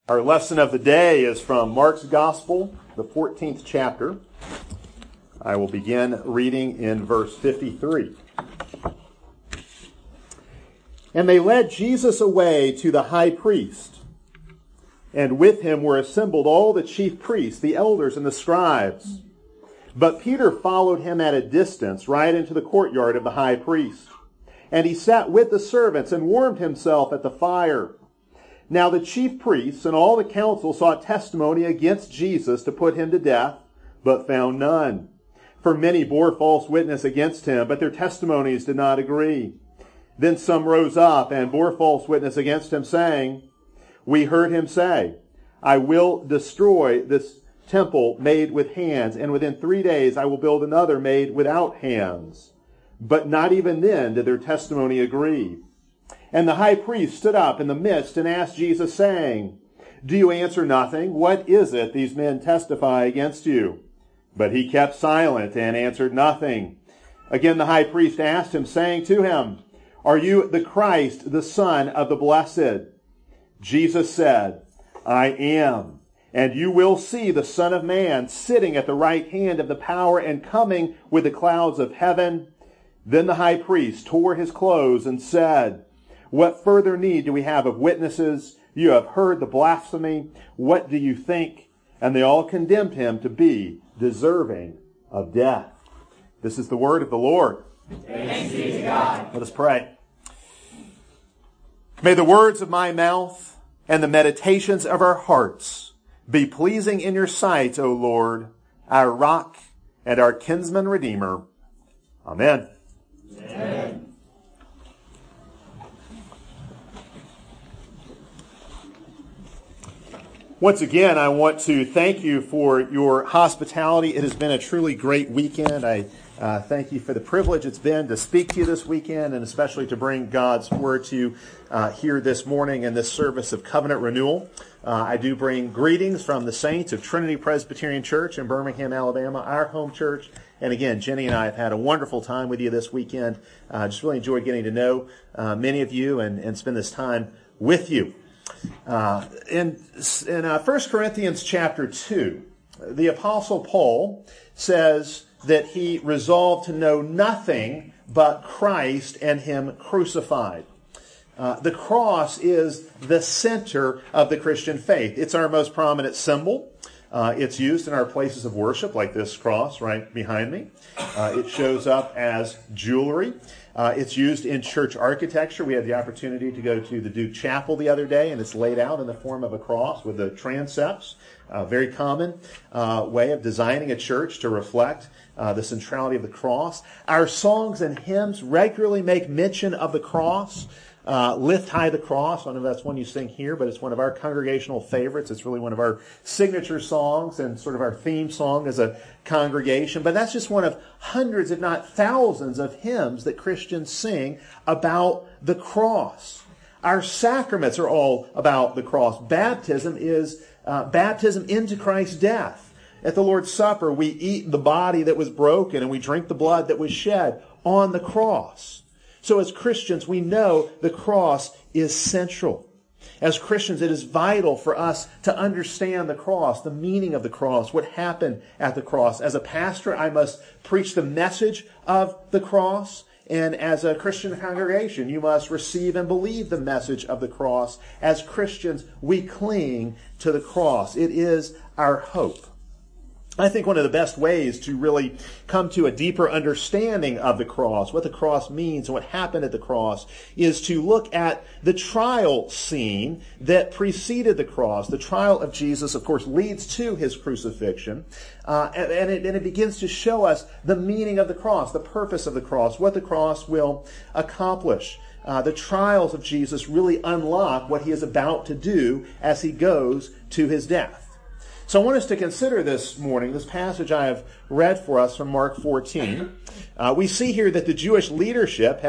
Our lesson of the day is from Mark's Gospel, the 14th chapter. I will begin reading in verse 53. And they led Jesus away to the high priest, and with him were assembled all the chief priests, the elders, and the scribes. But Peter followed him at a distance, right into the courtyard of the high priest. And he sat with the servants and warmed himself at the fire. Now the chief priests and all the council sought testimony against Jesus to put him to death, but found none. For many bore false witness against him, but their testimonies did not agree. Then some rose up and bore false witness against him, saying, We heard him say, I will destroy this temple made with hands, and within 3 days I will build another made without hands. But not even then did their testimony agree. And the high priest stood up in the midst and asked Jesus, saying, Do you answer nothing? What is it these men testify against you? But he kept silent and answered nothing. Again the high priest asked him, saying to him, Are you the Christ, the Son of the Blessed? Jesus said, I am. And you will see the Son of Man sitting at the right hand of the power and coming with the clouds of heaven. Then the high priest tore his clothes and said, What further need do we have of witnesses? You have heard the blasphemy. What do you think? And they all condemned him to be deserving of death. This is the word of the Lord. Thanks be to God. Let us pray. May the words of my mouth and the meditations of our hearts be pleasing in your sight, O Lord, our rock and our kinsman redeemer. Amen. Amen. Once again, I want to thank you for your hospitality. It has been a truly great weekend. I thank you for the privilege it's been to speak to you this weekend, and especially to bring God's Word to you here this morning in this service of covenant renewal. I do bring greetings from the saints of Trinity Presbyterian Church in Birmingham, Alabama, our home church. And again, Jenny and I have had a wonderful time with you this weekend. Just really enjoyed getting to know many of you and spend this time with you. In 1 Corinthians chapter 2, the Apostle Paul says that he resolved to know nothing but Christ and Him crucified. The cross is the center of the Christian faith. It's our most prominent symbol. It's used in our places of worship, like this cross right behind me. It shows up as jewelry. It's used in church architecture. We had the opportunity to go to the Duke Chapel the other day, and it's laid out in the form of a cross with the transepts. Very common way of designing a church to reflect the centrality of the cross. Our songs and hymns regularly make mention of the cross. Lift High the Cross. I don't know if that's one you sing here, but it's one of our congregational favorites. It's really one of our signature songs and sort of our theme song as a congregation. But that's just one of hundreds, if not thousands, of hymns that Christians sing about the cross. Our sacraments are all about the cross. Baptism is baptism into Christ's death. At the Lord's Supper, we eat the body that was broken and we drink the blood that was shed on the cross. So as Christians, we know the cross is central. As Christians, it is vital for us to understand the cross, the meaning of the cross, what happened at the cross. As a pastor, I must preach the message of the cross. And as a Christian congregation, you must receive and believe the message of the cross. As Christians, we cling to the cross. It is our hope. I think one of the best ways to really come to a deeper understanding of the cross, what the cross means and what happened at the cross, is to look at the trial scene that preceded the cross. The trial of Jesus, of course, leads to his crucifixion, and it begins to show us the meaning of the cross, the purpose of the cross, what the cross will accomplish. The trials of Jesus really unlock what he is about to do as he goes to his death. So I want us to consider this morning, this passage I have read for us from Mark 14. We see here that the Jewish leadership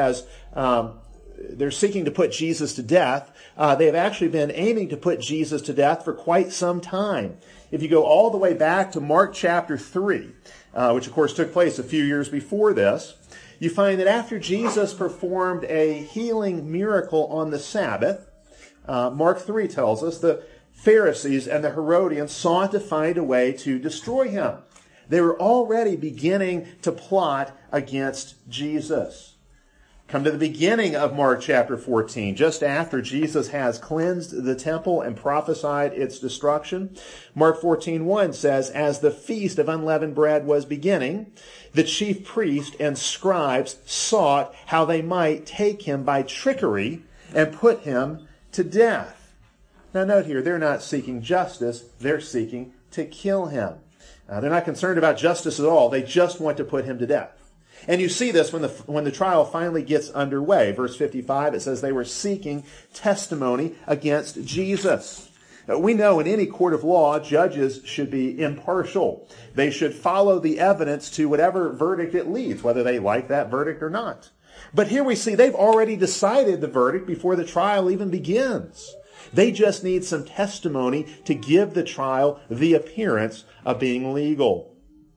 they're seeking to put Jesus to death. They have actually been aiming to put Jesus to death for quite some time. If you go all the way back to Mark chapter 3, which of course took place a few years before this, you find that after Jesus performed a healing miracle on the Sabbath, Mark 3 tells us, the Pharisees and the Herodians sought to find a way to destroy him. They were already beginning to plot against Jesus. Come to the beginning of Mark chapter 14, just after Jesus has cleansed the temple and prophesied its destruction. Mark 14:1 says, as the feast of unleavened bread was beginning, the chief priest and scribes sought how they might take him by trickery and put him to death. Now note here, they're not seeking justice, they're seeking to kill him. They're not concerned about justice at all, they just want to put him to death. And you see this when the trial finally gets underway. Verse 55, it says they were seeking testimony against Jesus. We know in any court of law, judges should be impartial. They should follow the evidence to whatever verdict it leads, whether they like that verdict or not. But here we see they've already decided the verdict before the trial even begins. They just need some testimony to give the trial the appearance of being legal.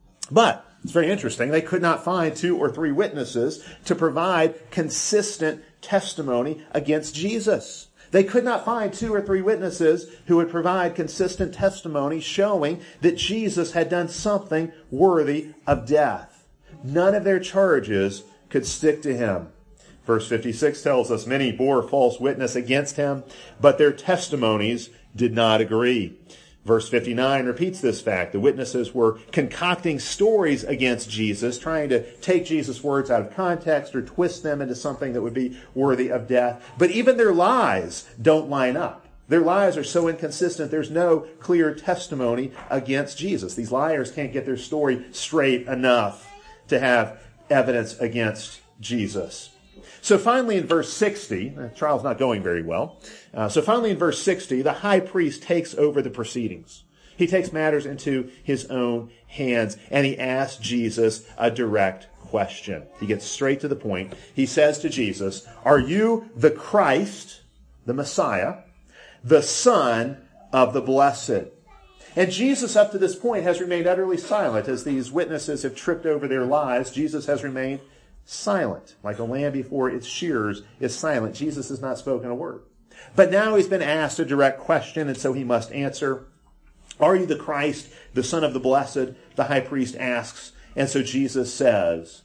But it's very interesting. They could not find 2 or 3 witnesses to provide consistent testimony against Jesus. They could not find 2 or 3 witnesses who would provide consistent testimony showing that Jesus had done something worthy of death. None of their charges could stick to him. Verse 56 tells us many bore false witness against him, but their testimonies did not agree. Verse 59 repeats this fact. The witnesses were concocting stories against Jesus, trying to take Jesus' words out of context or twist them into something that would be worthy of death. But even their lies don't line up. Their lies are so inconsistent, there's no clear testimony against Jesus. These liars can't get their story straight enough to have evidence against Jesus. So finally in verse 60, the trial's not going very well. So finally in verse 60, the high priest takes over the proceedings. He takes matters into his own hands and he asks Jesus a direct question. He gets straight to the point. He says to Jesus, are you the Christ, the Messiah, the Son of the Blessed? And Jesus up to this point has remained utterly silent. As these witnesses have tripped over their lies, Jesus has remained silent. Like a lamb before its shearers is silent. Jesus has not spoken a word. But now he's been asked a direct question, and so he must answer. Are you the Christ, the Son of the Blessed? The high priest asks. And so Jesus says,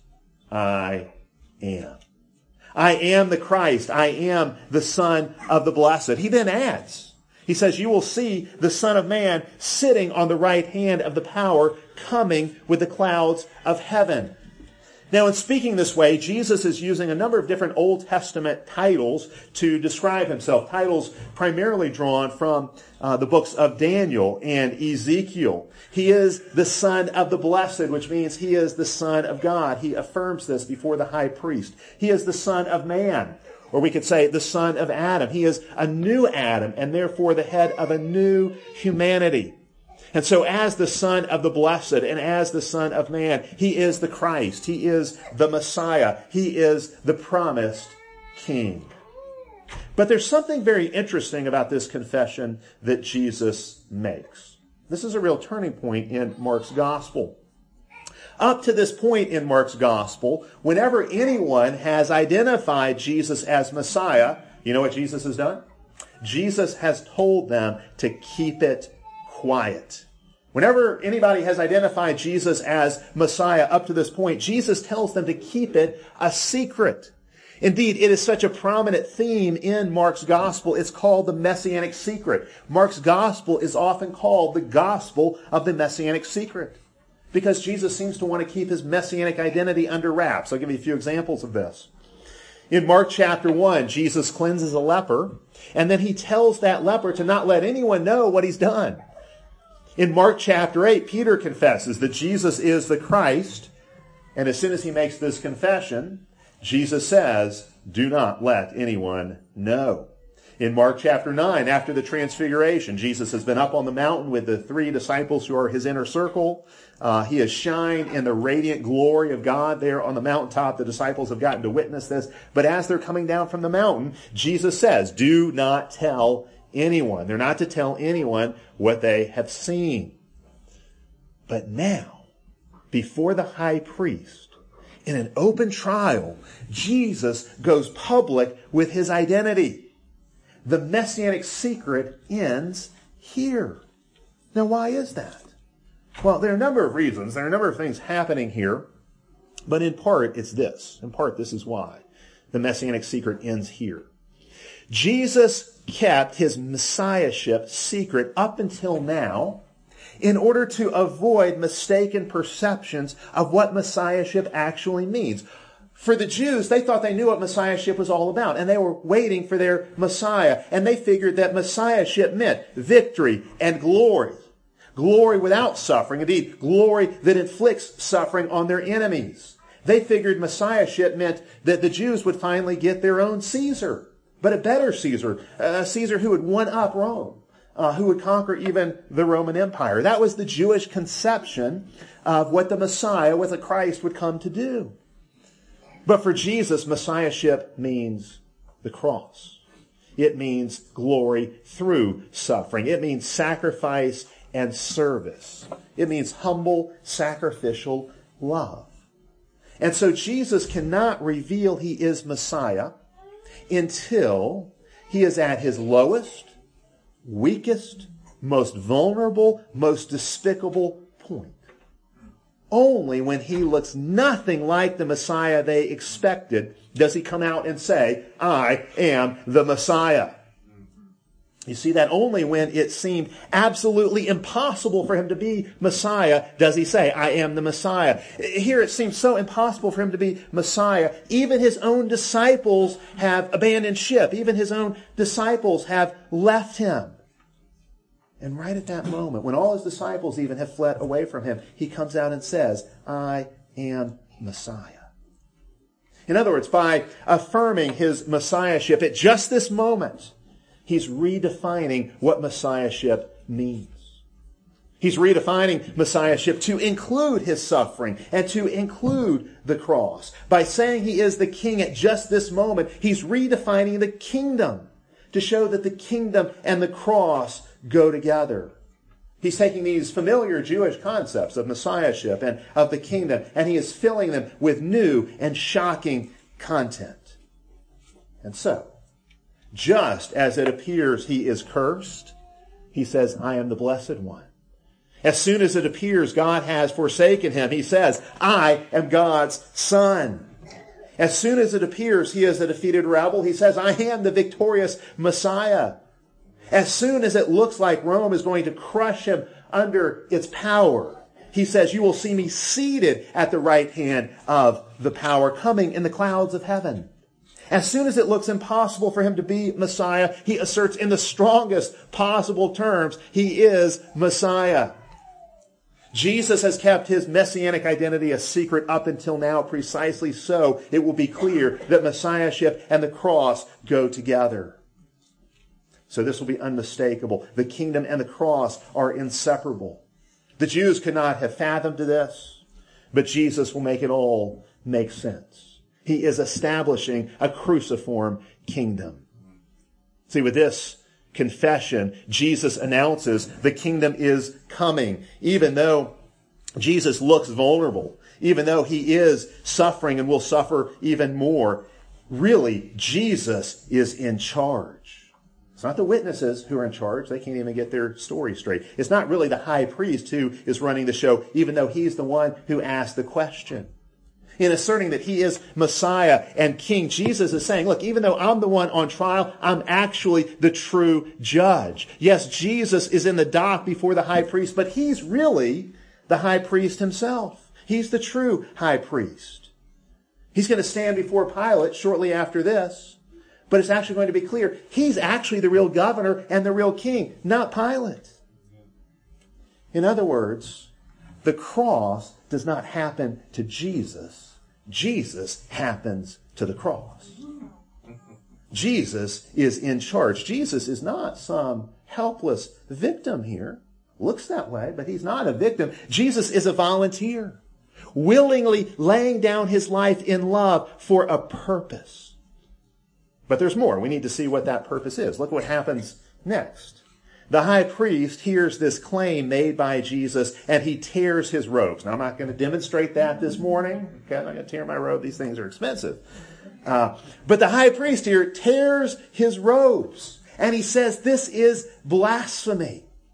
I am. I am the Christ. I am the Son of the Blessed. He then adds, he says, you will see the Son of Man sitting on the right hand of the power, coming with the clouds of heaven. Now, in speaking this way, Jesus is using a number of different Old Testament titles to describe himself. Titles primarily drawn from the books of Daniel and Ezekiel. He is the Son of the Blessed, which means he is the Son of God. He affirms this before the high priest. He is the Son of Man, or we could say the Son of Adam. He is a new Adam and therefore the head of a new humanity. And so as the Son of the Blessed and as the Son of Man, he is the Christ. He is the Messiah. He is the promised King. But there's something very interesting about this confession that Jesus makes. This is a real turning point in Mark's gospel. Up to this point in Mark's gospel, whenever anyone has identified Jesus as Messiah, you know what Jesus has done? Jesus has told them to keep it quiet. Whenever anybody has identified Jesus as Messiah up to this point, Jesus tells them to keep it a secret. Indeed, it is such a prominent theme in Mark's gospel. It's called the Messianic secret. Mark's gospel is often called the gospel of the Messianic secret because Jesus seems to want to keep his Messianic identity under wraps. I'll give you a few examples of this. In Mark chapter 1, Jesus cleanses a leper, and then he tells that leper to not let anyone know what he's done. In Mark chapter 8, Peter confesses that Jesus is the Christ, and as soon as he makes this confession, Jesus says, do not let anyone know. In Mark chapter 9, after the transfiguration, Jesus has been up on the mountain with the 3 disciples who are his inner circle. He has shined in the radiant glory of God there on the mountaintop. The disciples have gotten to witness this. But as they're coming down from the mountain, Jesus says, do not tell anyone. They're not to tell anyone what they have seen. But now, before the high priest, in an open trial, Jesus goes public with his identity. The Messianic secret ends here. Now, why is that? Well, there are a number of reasons. There are a number of things happening here. But in part, it's this. In part, this is why. The Messianic secret ends here. Jesus kept his Messiahship secret up until now in order to avoid mistaken perceptions of what Messiahship actually means. For the Jews, they thought they knew what Messiahship was all about, and they were waiting for their Messiah, and they figured that Messiahship meant victory and glory. Glory without suffering, indeed, glory that inflicts suffering on their enemies. They figured Messiahship meant that the Jews would finally get their own Caesar, but a better Caesar, a Caesar who would one-up Rome, who would conquer even the Roman Empire. That was the Jewish conception of what the Messiah, what the Christ would come to do. But for Jesus, Messiahship means the cross. It means glory through suffering. It means sacrifice and service. It means humble, sacrificial love. And so Jesus cannot reveal he is Messiah until he is at his lowest, weakest, most vulnerable, most despicable point. Only when he looks nothing like the Messiah they expected does he come out and say, I am the Messiah. You see that only when it seemed absolutely impossible for him to be Messiah does he say, I am the Messiah. Here it seems so impossible for him to be Messiah. Even his own disciples have abandoned ship. Even his own disciples have left him. And right at that moment, when all his disciples even have fled away from him, he comes out and says, I am Messiah. In other words, by affirming his Messiahship at just this moment, he's redefining what Messiahship means. He's redefining Messiahship to include his suffering and to include the cross. By saying he is the king at just this moment, he's redefining the kingdom to show that the kingdom and the cross go together. He's taking these familiar Jewish concepts of Messiahship and of the kingdom, and he is filling them with new and shocking content. And so, just as it appears he is cursed, he says, I am the blessed one. As soon as it appears God has forsaken him, he says, I am God's son. As soon as it appears he is a defeated rebel, he says, I am the victorious Messiah. As soon as it looks like Rome is going to crush him under its power, he says, you will see me seated at the right hand of the power, coming in the clouds of heaven. As soon as it looks impossible for him to be Messiah, he asserts in the strongest possible terms, he is Messiah. Jesus has kept his messianic identity a secret up until now, precisely so it will be clear that Messiahship and the cross go together. So this will be unmistakable. The kingdom and the cross are inseparable. The Jews could not have fathomed this, but Jesus will make it all make sense. He is establishing a cruciform kingdom. See, with this confession, Jesus announces the kingdom is coming, even though Jesus looks vulnerable, even though he is suffering and will suffer even more. Really, Jesus is in charge. It's not the witnesses who are in charge. They can't even get their story straight. It's not really the high priest who is running the show, even though he's the one who asked the question. In asserting that he is Messiah and King, Jesus is saying, look, even though I'm the one on trial, I'm actually the true judge. Yes, Jesus is in the dock before the high priest, but he's really the high priest himself. He's the true high priest. He's going to stand before Pilate shortly after this. But it's actually going to be clear, he's actually the real governor and the real king, not Pilate. In other words, the cross does not happen to Jesus. Jesus happens to the cross. Jesus is in charge. Jesus is not some helpless victim here. Looks that way, but he's not a victim. Jesus is a volunteer, willingly laying down his life in love for a purpose. But there's more. We need to see what that purpose is. Look what happens next. The high priest hears this claim made by Jesus, and he tears his robes. Now, I'm not going to demonstrate that this morning. Okay, I'm not going to tear my robe. These things are expensive. But the high priest here tears his robes, and he says this is blasphemy.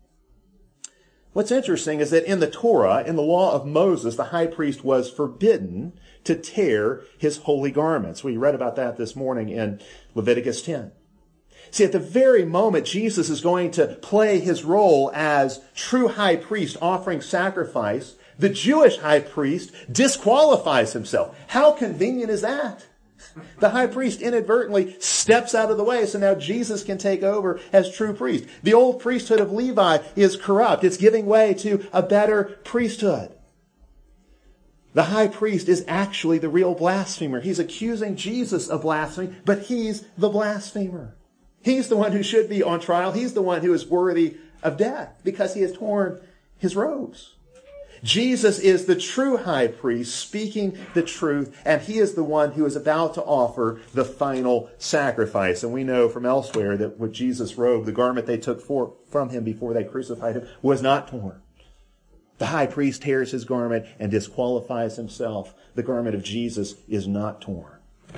What's interesting is that in the Torah, in the law of Moses, the high priest was forbidden to tear his holy garments. We read about that this morning in Leviticus 10. See, at the very moment Jesus is going to play his role as true high priest offering sacrifice, the Jewish high priest disqualifies himself. How convenient is that? The high priest inadvertently steps out of the way, so now Jesus can take over as true priest. The old priesthood of Levi is corrupt. It's giving way to a better priesthood. The high priest is actually the real blasphemer. He's accusing Jesus of blasphemy, but he's the blasphemer. He's the one who should be on trial. He's the one who is worthy of death because he has torn his robes. Jesus is the true high priest speaking the truth, and he is the one who is about to offer the final sacrifice. And we know from elsewhere that with Jesus' robe, the garment they took from him before they crucified him, was not torn. The high priest tears his garment and disqualifies himself. The garment of Jesus is not torn.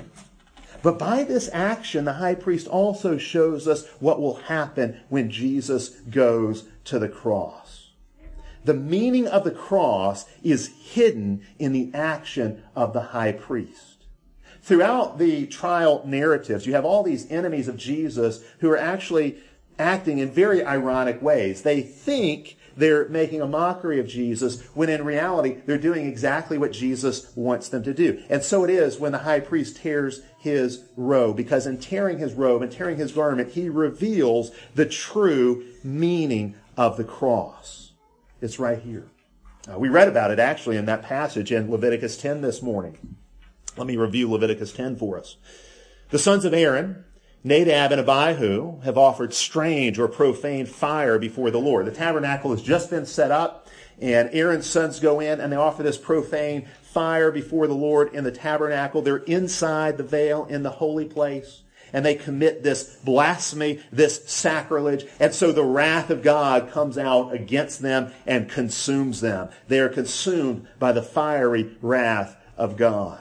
But by this action, the high priest also shows us what will happen when Jesus goes to the cross. The meaning of the cross is hidden in the action of the high priest. Throughout the trial narratives, you have all these enemies of Jesus who are actually acting in very ironic ways. They think they're making a mockery of Jesus when in reality they're doing exactly what Jesus wants them to do. And so it is when the high priest tears his robe, because in tearing his robe and tearing his garment, he reveals the true meaning of the cross. It's right here. We read about it actually in that passage in Leviticus 10 this morning. Let me review Leviticus 10 for us. The sons of Aaron, Nadab and Abihu, have offered strange or profane fire before the Lord. The tabernacle has just been set up, and Aaron's sons go in and they offer this profane fire before the Lord in the tabernacle. They're inside the veil in the holy place, and they commit this blasphemy, this sacrilege, and so the wrath of God comes out against them and consumes them. They are consumed by the fiery wrath of God.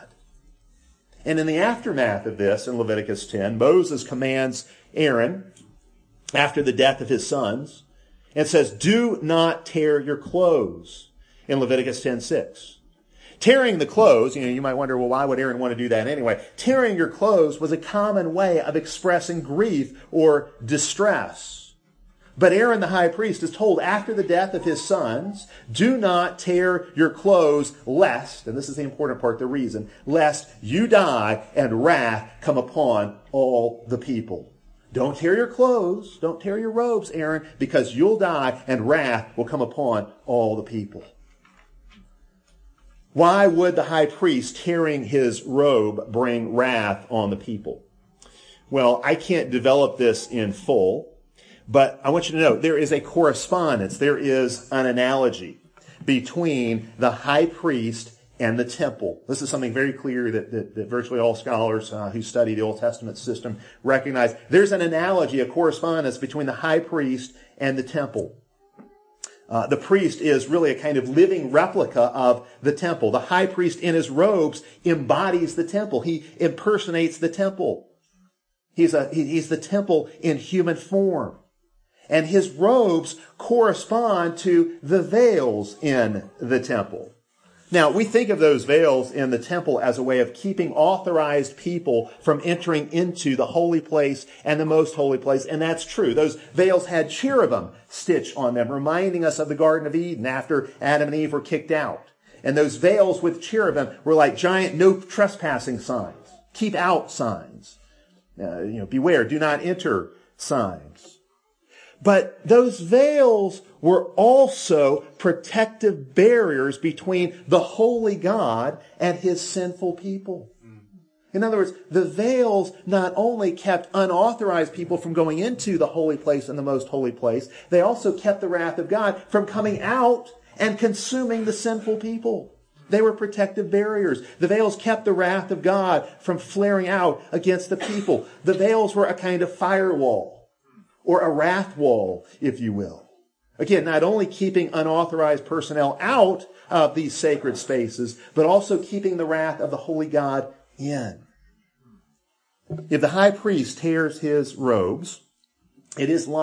And in the aftermath of this, in Leviticus 10, Moses commands Aaron, after the death of his sons, and says, "Do not tear your clothes," in Leviticus 10:6. Tearing the clothes, you might wonder, well, why would Aaron want to do that anyway? Tearing your clothes was a common way of expressing grief or distress. But Aaron the high priest is told after the death of his sons, do not tear your clothes lest, and this is the important part, the reason, lest you die and wrath come upon all the people. Don't tear your clothes, don't tear your robes, Aaron, because you'll die and wrath will come upon all the people. Why would the high priest tearing his robe bring wrath on the people? Well, I can't develop this in full, but I want you to know there is a correspondence, there is an analogy between the high priest and the temple. This is something very clear that virtually all scholars who study the Old Testament system recognize. There's an analogy, a correspondence between the high priest and the temple. The priest is really a kind of living replica of the temple. The high priest in his robes embodies the temple. He impersonates the temple. He's the temple in human form. And his robes correspond to the veils in the temple. Now, we think of those veils in the temple as a way of keeping authorized people from entering into the holy place and the most holy place, and that's true. Those veils had cherubim stitched on them, reminding us of the Garden of Eden after Adam and Eve were kicked out. And those veils with cherubim were like giant no trespassing signs, keep out signs, beware, do not enter signs. But those veils were also protective barriers between the holy God and his sinful people. In other words, the veils not only kept unauthorized people from going into the holy place and the most holy place, they also kept the wrath of God from coming out and consuming the sinful people. They were protective barriers. The veils kept the wrath of God from flaring out against the people. The veils were a kind of firewall, or a wrath wall, if you will. Again, not only keeping unauthorized personnel out of these sacred spaces, but also keeping the wrath of the holy God in. If the high priest tears his robes, it is like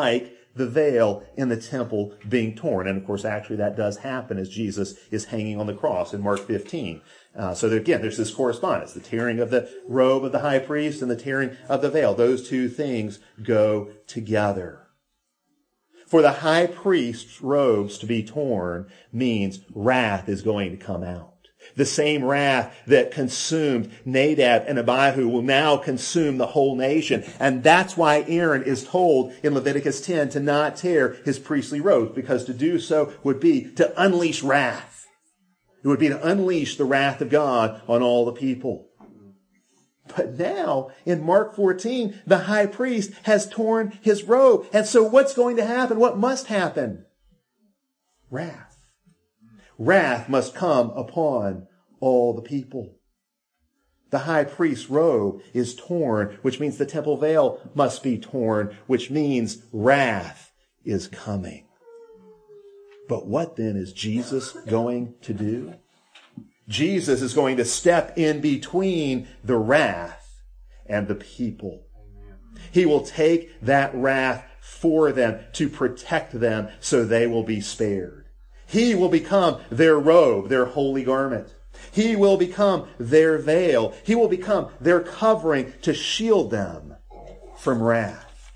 the veil in the temple being torn. And of course, actually that does happen as Jesus is hanging on the cross in Mark 15. So there, again, there's this correspondence, the tearing of the robe of the high priest and the tearing of the veil. Those two things go together. For the high priest's robes to be torn means wrath is going to come out. The same wrath that consumed Nadab and Abihu will now consume the whole nation. And that's why Aaron is told in Leviticus 10 to not tear his priestly robes, because to do so would be to unleash wrath. It would be to unleash the wrath of God on all the people. But now, in Mark 14, the high priest has torn his robe. And so what's going to happen? What must happen? Wrath. Wrath must come upon all the people. The high priest's robe is torn, which means the temple veil must be torn, which means wrath is coming. But what then is Jesus going to do? Jesus is going to step in between the wrath and the people. He will take that wrath for them to protect them so they will be spared. He will become their robe, their holy garment. He will become their veil. He will become their covering to shield them from wrath.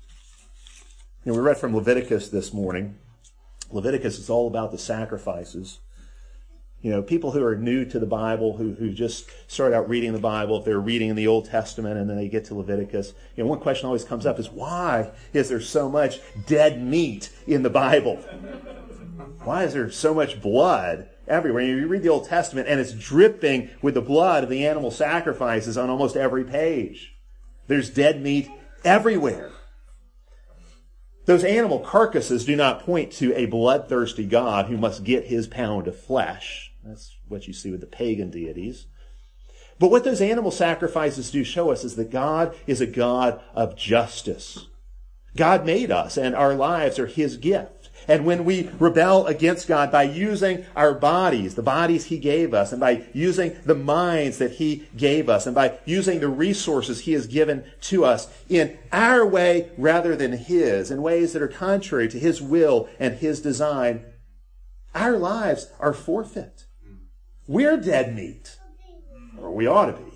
We read from Leviticus this morning. Leviticus is all about the sacrifices. People who are new to the Bible, who just start out reading the Bible, if they're reading in the Old Testament and then they get to Leviticus, one question always comes up is, why is there so much dead meat in the Bible? Why is there so much blood everywhere? You read the Old Testament and it's dripping with the blood of the animal sacrifices on almost every page. There's dead meat everywhere. Those animal carcasses do not point to a bloodthirsty God who must get his pound of flesh. That's what you see with the pagan deities. But what those animal sacrifices do show us is that God is a God of justice. God made us and our lives are his gift. And when we rebel against God by using our bodies, the bodies he gave us, and by using the minds that he gave us, and by using the resources he has given to us in our way rather than his, in ways that are contrary to his will and his design, our lives are forfeit. We're dead meat. Or we ought to be.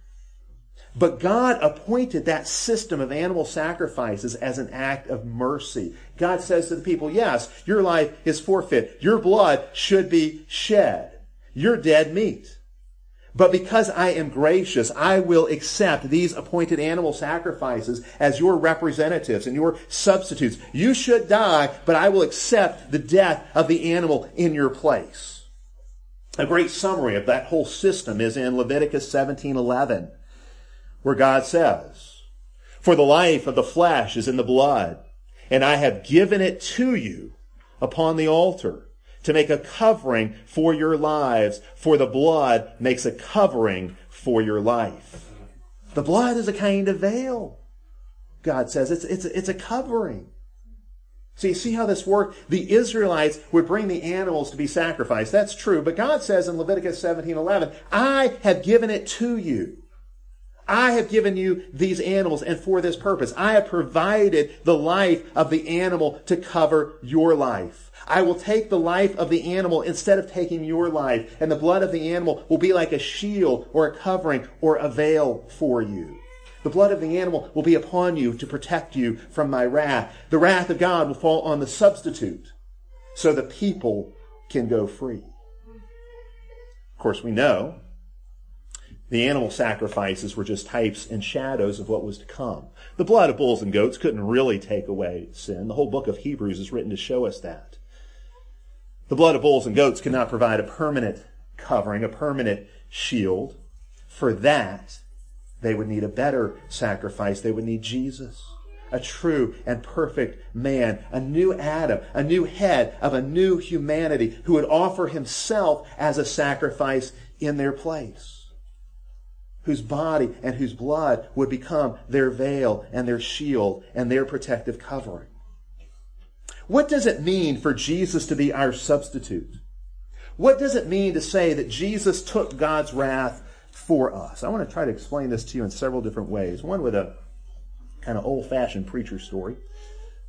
But God appointed that system of animal sacrifices as an act of mercy. God says to the people, yes, your life is forfeit. Your blood should be shed. You're dead meat. But because I am gracious, I will accept these appointed animal sacrifices as your representatives and your substitutes. You should die, but I will accept the death of the animal in your place. A great summary of that whole system is in Leviticus 17:11. Where God says, "For the life of the flesh is in the blood, and I have given it to you upon the altar to make a covering for your lives, for the blood makes a covering for your life." The blood is a kind of veil. God says it's a covering. So you see how this worked? The Israelites would bring the animals to be sacrificed. That's true. But God says in Leviticus 17:11, "I have given it to you. I have given you these animals, and for this purpose. I have provided the life of the animal to cover your life. I will take the life of the animal instead of taking your life, and the blood of the animal will be like a shield or a covering or a veil for you. The blood of the animal will be upon you to protect you from my wrath. The wrath of God will fall on the substitute, so the people can go free." Of course, we know the animal sacrifices were just types and shadows of what was to come. The blood of bulls and goats couldn't really take away sin. The whole book of Hebrews is written to show us that. The blood of bulls and goats could not provide a permanent covering, a permanent shield. For that, they would need a better sacrifice. They would need Jesus, a true and perfect man, a new Adam, a new head of a new humanity who would offer himself as a sacrifice in their place, whose body and whose blood would become their veil and their shield and their protective covering. What does it mean for Jesus to be our substitute? What does it mean to say that Jesus took God's wrath for us? I want to try to explain this to you in several different ways. One with a kind of old-fashioned preacher story.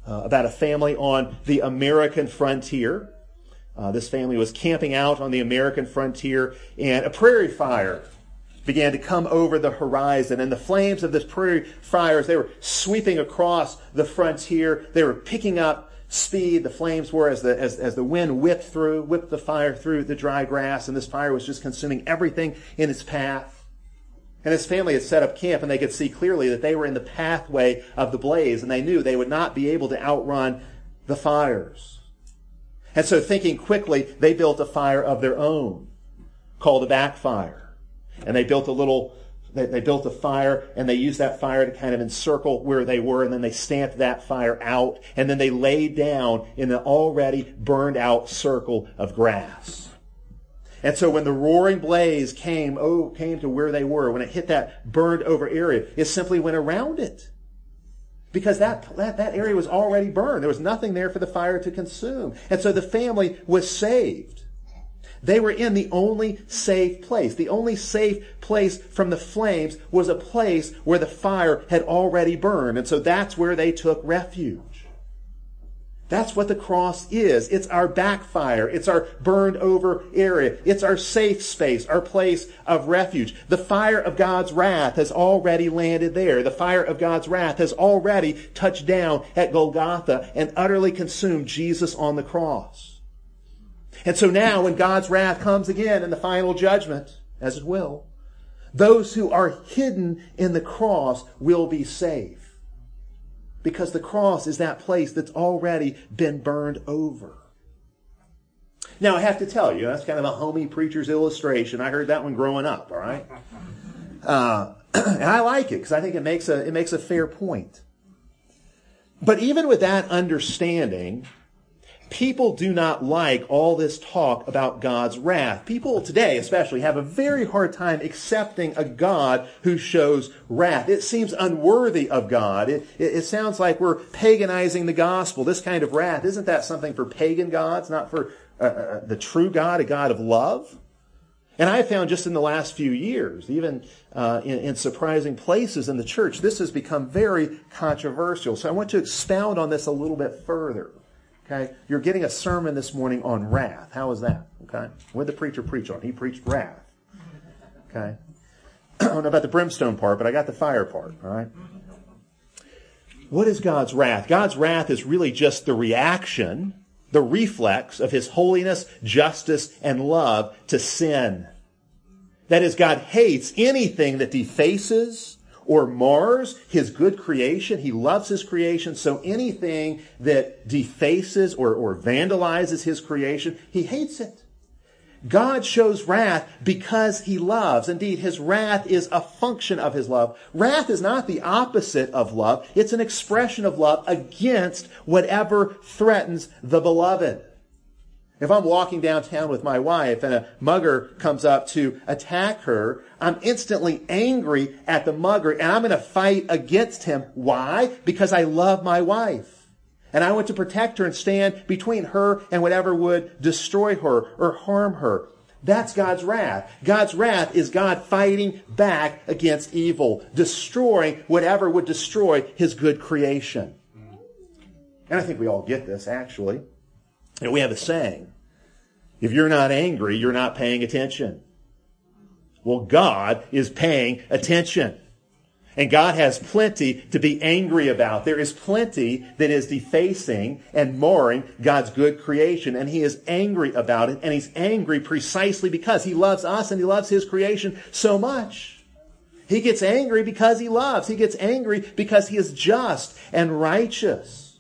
about a family on the American frontier. This family was camping out on the American frontier, and a prairie fire began to come over the horizon. And the flames of this prairie fires, they were sweeping across the frontier. They were picking up speed. The flames were as the wind whipped the fire through the dry grass, and this fire was just consuming everything in its path. And this family had set up camp, and they could see clearly that they were in the pathway of the blaze, and they knew they would not be able to outrun the fires. And so thinking quickly, they built a fire of their own called a backfire. And they built they built a fire, and they used that fire to kind of encircle where they were, and then they stamped that fire out, and then they laid down in an already burned out circle of grass. And so when the roaring blaze came to where they were, when it hit that burned over area, it simply went around it. Because that area was already burned. There was nothing there for the fire to consume. And so the family was saved. They were in the only safe place. The only safe place from the flames was a place where the fire had already burned. And so that's where they took refuge. That's what the cross is. It's our backfire. It's our burned over area. It's our safe space, our place of refuge. The fire of God's wrath has already landed there. The fire of God's wrath has already touched down at Golgotha and utterly consumed Jesus on the cross. And so now when God's wrath comes again in the final judgment, as it will, those who are hidden in the cross will be saved. Because the cross is that place that's already been burned over. Now I have to tell you, that's kind of a homey preacher's illustration. I heard that one growing up, all right? And I like it because I think it makes a fair point. But even with that understanding, people do not like all this talk about God's wrath. People today especially have a very hard time accepting a God who shows wrath. It seems unworthy of God. It sounds like we're paganizing the gospel. This kind of wrath, isn't that something for pagan gods, not for the true God, a God of love? And I found just in the last few years, even in surprising places in the church, this has become very controversial. So I want to expound on this a little bit further. Okay, you're getting a sermon this morning on wrath. How is that? Okay, what did the preacher preach on? He preached wrath. Okay, I don't know about the brimstone part, but I got the fire part. All right. What is God's wrath? God's wrath is really just the reaction, the reflex of His holiness, justice, and love to sin. That is, God hates anything that defaces or mars His good creation. He loves His creation, so anything that defaces or vandalizes His creation, He hates it. God shows wrath because He loves. Indeed, His wrath is a function of His love. Wrath is not the opposite of love. It's an expression of love against whatever threatens the beloved. If I'm walking downtown with my wife and a mugger comes up to attack her, I'm instantly angry at the mugger and I'm going to fight against him. Why? Because I love my wife. And I want to protect her and stand between her and whatever would destroy her or harm her. That's God's wrath. God's wrath is God fighting back against evil, destroying whatever would destroy His good creation. And I think we all get this, actually. And we have a saying, if you're not angry, you're not paying attention. Well, God is paying attention. And God has plenty to be angry about. There is plenty that is defacing and marring God's good creation. And He is angry about it. And He's angry precisely because He loves us and He loves His creation so much. He gets angry because He loves. He gets angry because He is just and righteous.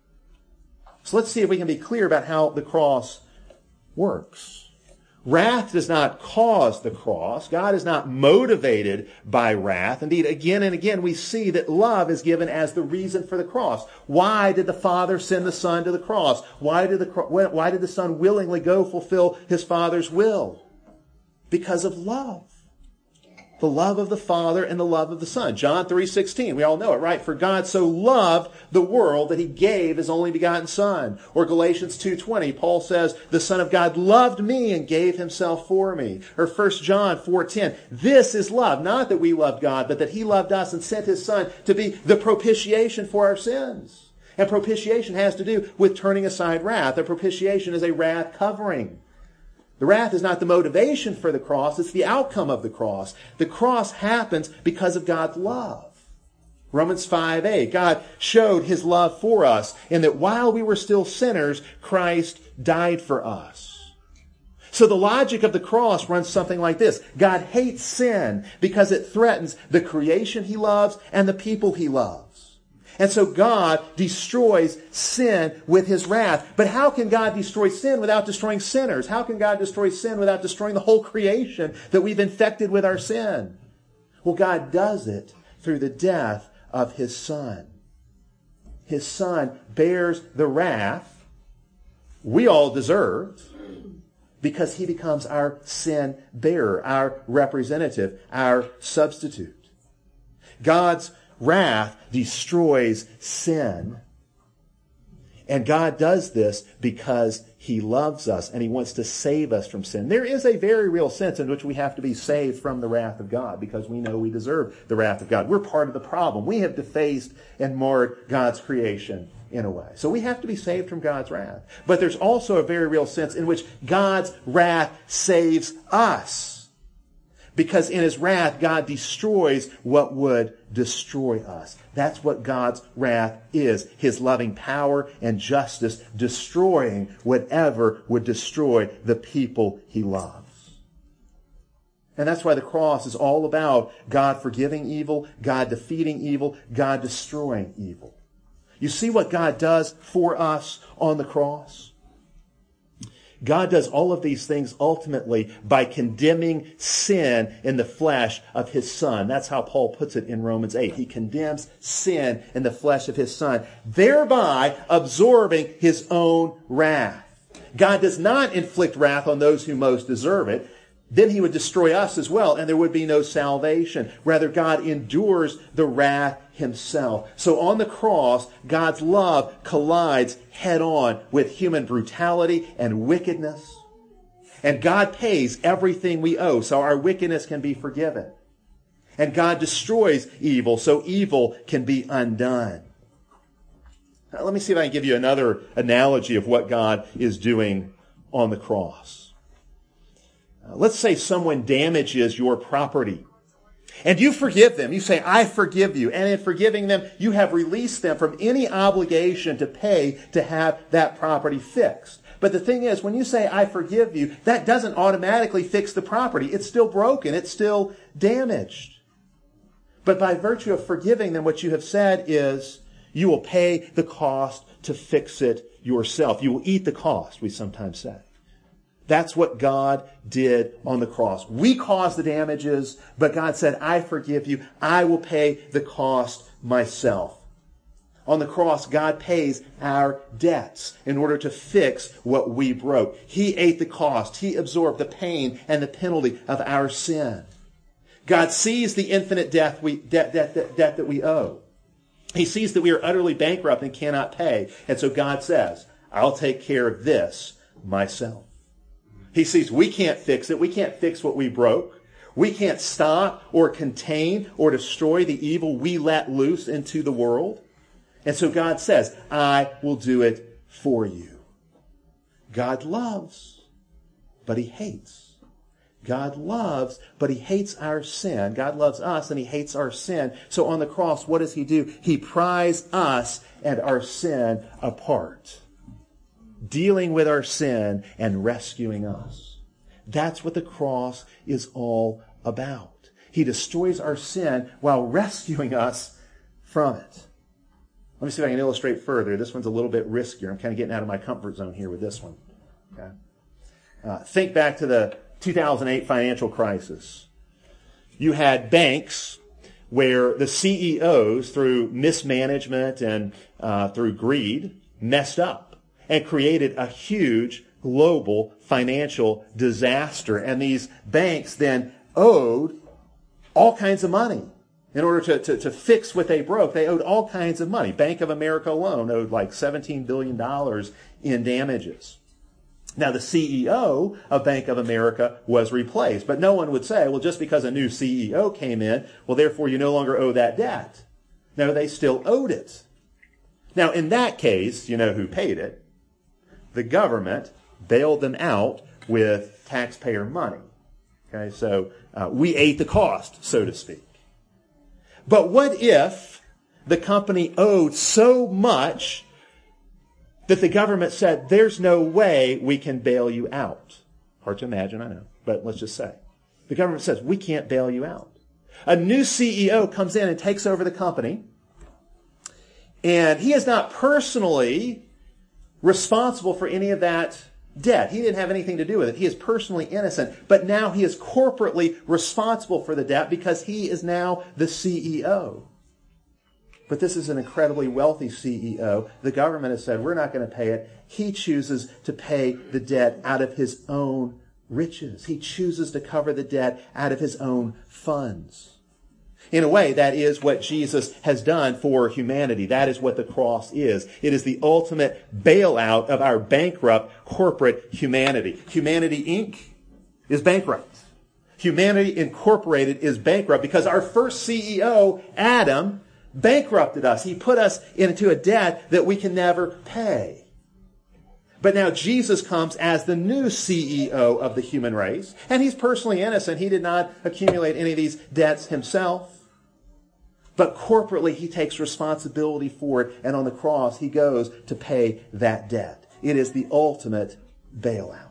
So let's see if we can be clear about how the cross works. Wrath does not cause the cross. God is not motivated by wrath. Indeed, again and again, we see that love is given as the reason for the cross. Why did the Father send the Son to the cross? Why did the Son willingly go fulfill His Father's will? Because of love. The love of the Father and the love of the Son. John 3:16. We all know it, right? For God so loved the world that He gave His only begotten Son. Or Galatians 2:20. Paul says, the Son of God loved me and gave Himself for me. Or 1 John 4:10. This is love. Not that we loved God, but that He loved us and sent His Son to be the propitiation for our sins. And propitiation has to do with turning aside wrath. A propitiation is a wrath covering. The wrath is not the motivation for the cross, it's the outcome of the cross. The cross happens because of God's love. Romans 5:8, God showed his love for us in that while we were still sinners, Christ died for us. So the logic of the cross runs something like this. God hates sin because it threatens the creation he loves and the people he loves. And so God destroys sin with his wrath. But how can God destroy sin without destroying sinners? How can God destroy sin without destroying the whole creation that we've infected with our sin? Well, God does it through the death of his Son. His Son bears the wrath we all deserved because he becomes our sin bearer, our representative, our substitute. God's wrath destroys sin. And God does this because he loves us and he wants to save us from sin. There is a very real sense in which we have to be saved from the wrath of God because we know we deserve the wrath of God. We're part of the problem. We have defaced and marred God's creation in a way. So we have to be saved from God's wrath. But there's also a very real sense in which God's wrath saves us. Because in his wrath, God destroys what would destroy us. That's what God's wrath is. His loving power and justice destroying whatever would destroy the people he loves. And that's why the cross is all about God forgiving evil, God defeating evil, God destroying evil. You see what God does for us on the cross? God does all of these things ultimately by condemning sin in the flesh of his Son. That's how Paul puts it in Romans 8. He condemns sin in the flesh of his Son, thereby absorbing his own wrath. God does not inflict wrath on those who most deserve it. Then he would destroy us as well, and there would be no salvation. Rather, God endures the wrath himself. So on the cross, God's love collides head on with human brutality and wickedness. And God pays everything we owe, so our wickedness can be forgiven. And God destroys evil, so evil can be undone. Now, let me see if I can give you another analogy of what God is doing on the cross. Let's say someone damages your property and you forgive them. You say, I forgive you. And in forgiving them, you have released them from any obligation to pay to have that property fixed. But the thing is, when you say, I forgive you, that doesn't automatically fix the property. It's still broken. It's still damaged. But by virtue of forgiving them, what you have said is, you will pay the cost to fix it yourself. You will eat the cost, we sometimes say. That's what God did on the cross. We caused the damages, but God said, I forgive you. I will pay the cost myself. On the cross, God pays our debts in order to fix what we broke. He ate the cost. He absorbed the pain and the penalty of our sin. God sees the infinite debt that we owe. He sees that we are utterly bankrupt and cannot pay. And so God says, I'll take care of this myself. He sees we can't fix it. We can't fix what we broke. We can't stop or contain or destroy the evil we let loose into the world. And so God says, I will do it for you. God loves, but he hates. God loves, but he hates our sin. God loves us and he hates our sin. So on the cross, what does he do? He pries us and our sin apart, dealing with our sin and rescuing us. That's what the cross is all about. He destroys our sin while rescuing us from it. Let me see if I can illustrate further. This one's a little bit riskier. I'm kind of getting out of my comfort zone here with this one. Okay? Think back to the 2008 financial crisis. You had banks where the CEOs, through mismanagement and through greed, messed up and created a huge global financial disaster. And these banks then owed all kinds of money. In order to fix what they broke, they owed all kinds of money. Bank of America alone owed like $17 billion in damages. Now, the CEO of Bank of America was replaced. But no one would say, well, just because a new CEO came in, well, therefore you no longer owe that debt. No, they still owed it. Now, in that case, you know who paid it? The government bailed them out with taxpayer money. Okay, so we ate the cost, so to speak. But what if the company owed so much that the government said, there's no way we can bail you out? Hard to imagine, I know, but let's just say. The government says, we can't bail you out. A new CEO comes in and takes over the company, and he is not personally responsible for any of that debt. He didn't have anything to do with it. He is personally innocent, but now he is corporately responsible for the debt because he is now the CEO. But this is an incredibly wealthy CEO. The government has said, we're not going to pay it. He chooses to pay the debt out of his own riches. He chooses to cover the debt out of his own funds. In a way, that is what Jesus has done for humanity. That is what the cross is. It is the ultimate bailout of our bankrupt corporate humanity. Humanity Inc. is bankrupt. Humanity Incorporated is bankrupt because our first CEO, Adam, bankrupted us. He put us into a debt that we can never pay. But now Jesus comes as the new CEO of the human race, and he's personally innocent. He did not accumulate any of these debts himself. But corporately, he takes responsibility for it, and on the cross, he goes to pay that debt. It is the ultimate bailout.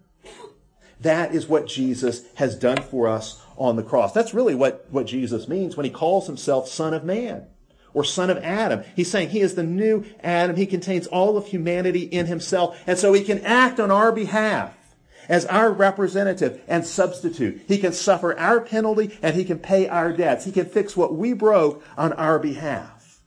That is what Jesus has done for us on the cross. That's really what Jesus means when he calls himself Son of Man or Son of Adam. He's saying he is the new Adam. He contains all of humanity in himself, and so he can act on our behalf as our representative and substitute. He can suffer our penalty and he can pay our debts. He can fix what we broke on our behalf.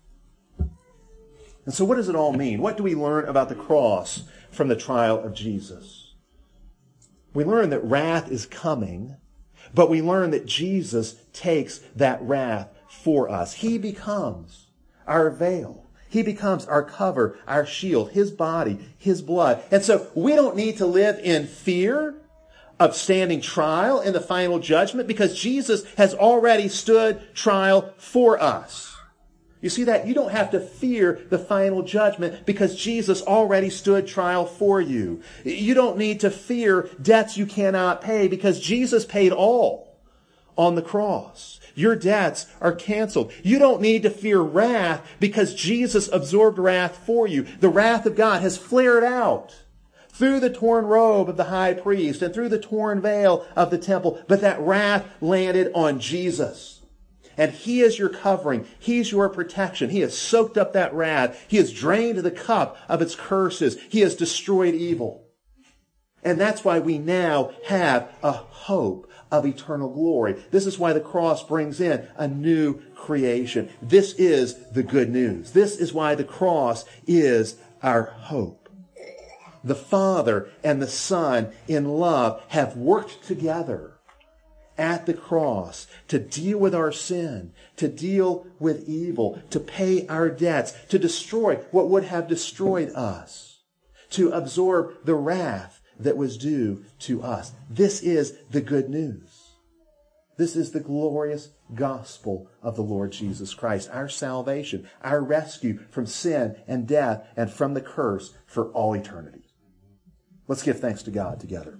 And so what does it all mean? What do we learn about the cross from the trial of Jesus? We learn that wrath is coming, but we learn that Jesus takes that wrath for us. He becomes our veil. He becomes our cover, our shield, his body, his blood. And so we don't need to live in fear of standing trial in the final judgment because Jesus has already stood trial for us. You see that? You don't have to fear the final judgment because Jesus already stood trial for you. You don't need to fear debts you cannot pay because Jesus paid all on the cross. Your debts are canceled. You don't need to fear wrath because Jesus absorbed wrath for you. The wrath of God has flared out through the torn robe of the high priest and through the torn veil of the temple. But that wrath landed on Jesus. And he is your covering. He's your protection. He has soaked up that wrath. He has drained the cup of its curses. He has destroyed evil. And that's why we now have a hope of eternal glory. This is why the cross brings in a new creation. This is the good news. This is why the cross is our hope. The Father and the Son in love have worked together at the cross to deal with our sin, to deal with evil, to pay our debts, to destroy what would have destroyed us, to absorb the wrath that was due to us. This is the good news. This is the glorious gospel of the Lord Jesus Christ, our salvation, our rescue from sin and death and from the curse for all eternity. Let's give thanks to God together.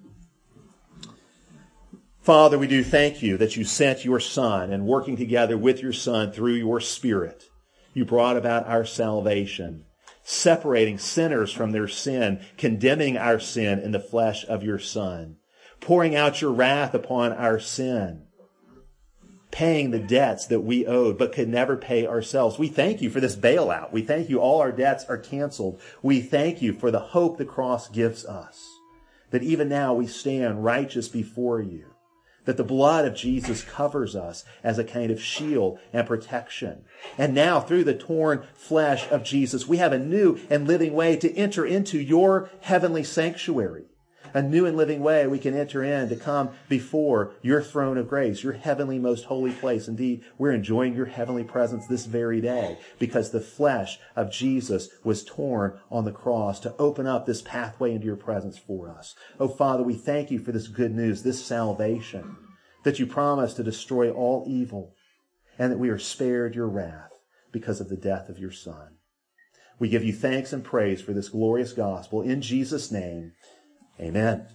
Father, we do thank you that you sent your Son, and working together with your Son through your Spirit, you brought about our salvation, separating sinners from their sin, condemning our sin in the flesh of your Son, pouring out your wrath upon our sin, paying the debts that we owed but could never pay ourselves. We thank you for this bailout. We thank you all our debts are canceled. We thank you for the hope the cross gives us, that even now we stand righteous before you, that the blood of Jesus covers us as a kind of shield and protection. And now, through the torn flesh of Jesus, we have a new and living way to enter into your heavenly sanctuary. A new and living way we can enter in to come before your throne of grace, your heavenly most holy place. Indeed, we're enjoying your heavenly presence this very day because the flesh of Jesus was torn on the cross to open up this pathway into your presence for us. Oh, Father, we thank you for this good news, this salvation, that you promise to destroy all evil and that we are spared your wrath because of the death of your Son. We give you thanks and praise for this glorious gospel. In Jesus' name, amen.